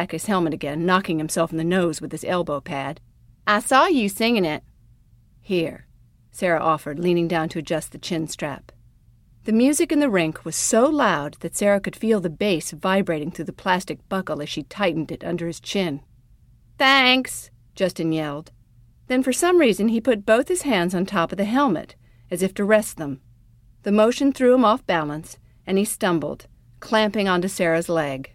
back his helmet again, knocking himself in the nose with his elbow pad. "I saw you singing it." "Here," Sarah offered, leaning down to adjust the chin strap. The music in the rink was so loud that Sarah could feel the bass vibrating through the plastic buckle as she tightened it under his chin. "Thanks," Justin yelled. Then for some reason he put both his hands on top of the helmet, as if to rest them. The motion threw him off balance, and he stumbled, clamping onto Sarah's leg.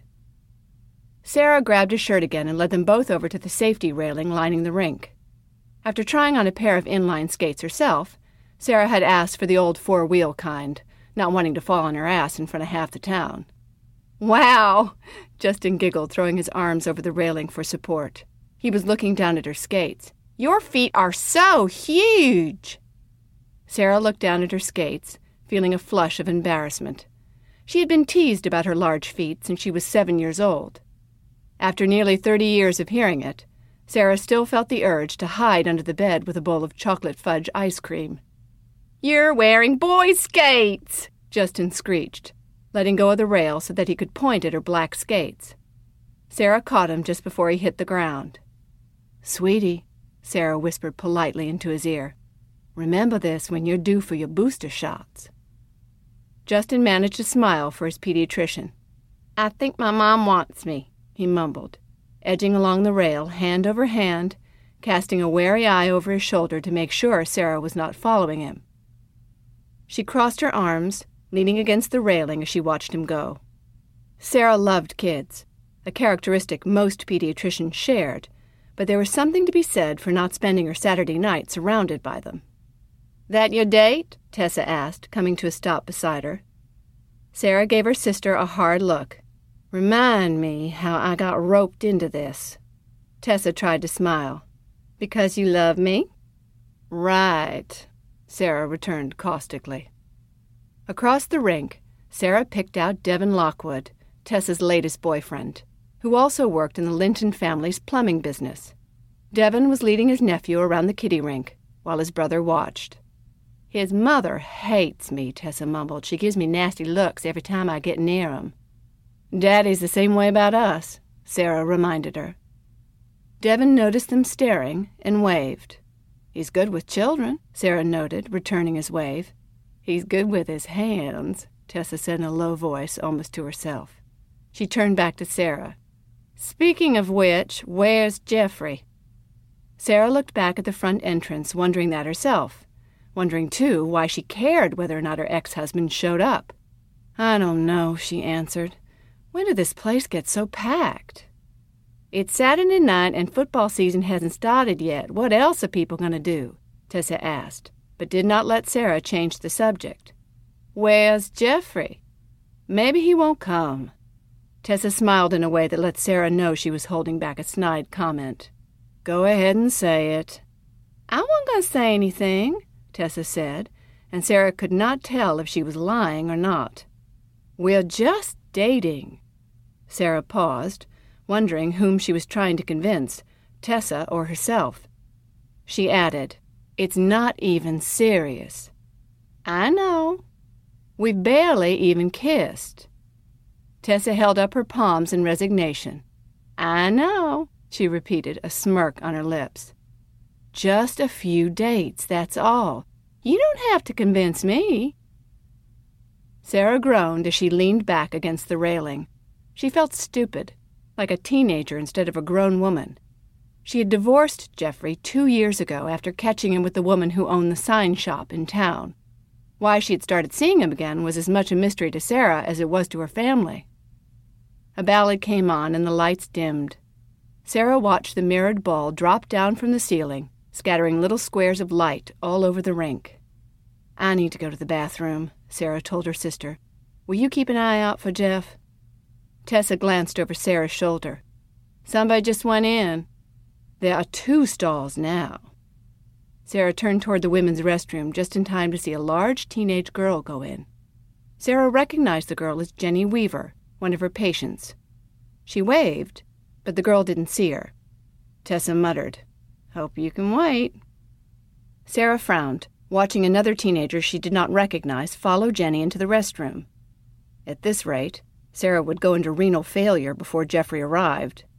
Sarah grabbed his shirt again and led them both over to the safety railing lining the rink. After trying on a pair of inline skates herself, Sarah had asked for the old four-wheel kind, not wanting to fall on her ass in front of half the town. "Wow!" Justin giggled, throwing his arms over the railing for support. He was looking down at her skates. "Your feet are so huge!" Sarah looked down at her skates, feeling a flush of embarrassment. She had been teased about her large feet since she was 7 years old. After nearly 30 years of hearing it, Sarah still felt the urge to hide under the bed with a bowl of chocolate fudge ice cream. "You're wearing boys' skates!" Justin screeched, letting go of the rail so that he could point at her black skates. Sarah caught him just before he hit the ground. "Sweetie," Sarah whispered politely into his ear, "remember this when you're due for your booster shots." Justin managed to smile for his pediatrician. "I think my mom wants me," he mumbled, edging along the rail, hand over hand, casting a wary eye over his shoulder to make sure Sarah was not following him. She crossed her arms, leaning against the railing as she watched him go. Sarah loved kids, a characteristic most pediatricians shared, but there was something to be said for not spending her Saturday night surrounded by them. "That your date?" Tessa asked, coming to a stop beside her. Sarah gave her sister a hard look. "Remind me how I got roped into this." Tessa tried to smile. "Because you love me?" "Right," Sarah returned caustically. Across the rink, Sarah picked out Devin Lockwood, Tessa's latest boyfriend, who also worked in the Linton family's plumbing business. Devin was leading his nephew around the kiddie rink, while his brother watched. "His mother hates me," Tessa mumbled. "She gives me nasty looks every time I get near him." "Daddy's the same way about us," Sarah reminded her. Devin noticed them staring and waved. "He's good with children," Sarah noted, returning his wave. "He's good with his hands," Tessa said in a low voice, almost to herself. She turned back to Sarah. "Speaking of which, where's Jeffrey?" Sarah looked back at the front entrance, wondering that herself, wondering, too, why she cared whether or not her ex-husband showed up. "I don't know," she answered. "When did this place get so packed?" "It's Saturday night and football season hasn't started yet. What else are people going to do?" Tessa asked, but did not let Sarah change the subject. "Where's Jeffrey?" "Maybe he won't come." Tessa smiled in a way that let Sarah know she was holding back a snide comment. "Go ahead and say it." "I wasn't going to say anything," Tessa said, and Sarah could not tell if she was lying or not. "We're just dating." Sarah paused, wondering whom she was trying to convince, Tessa or herself. She added, "It's not even serious." "I know." "We've barely even kissed." Tessa held up her palms in resignation. "I know," she repeated, a smirk on her lips. "Just a few dates, that's all. You don't have to convince me." Sarah groaned as she leaned back against the railing. She felt stupid, like a teenager instead of a grown woman. She had divorced Jeffrey 2 years ago after catching him with the woman who owned the sign shop in town. Why she had started seeing him again was as much a mystery to Sarah as it was to her family. A ballad came on and the lights dimmed. Sarah watched the mirrored ball drop down from the ceiling, scattering little squares of light all over the rink. "I need to go to the bathroom," Sarah told her sister. "Will you keep an eye out for Jeff?" Tessa glanced over Sarah's shoulder. "Somebody just went in." "There are 2 stalls now." Sarah turned toward the women's restroom just in time to see a large teenage girl go in. Sarah recognized the girl as Jenny Weaver, one of her patients. She waved, but the girl didn't see her. Tessa muttered, "Hope you can wait." Sarah frowned, watching another teenager she did not recognize follow Jenny into the restroom. At this rate, Sarah would go into renal failure before Jeffrey arrived.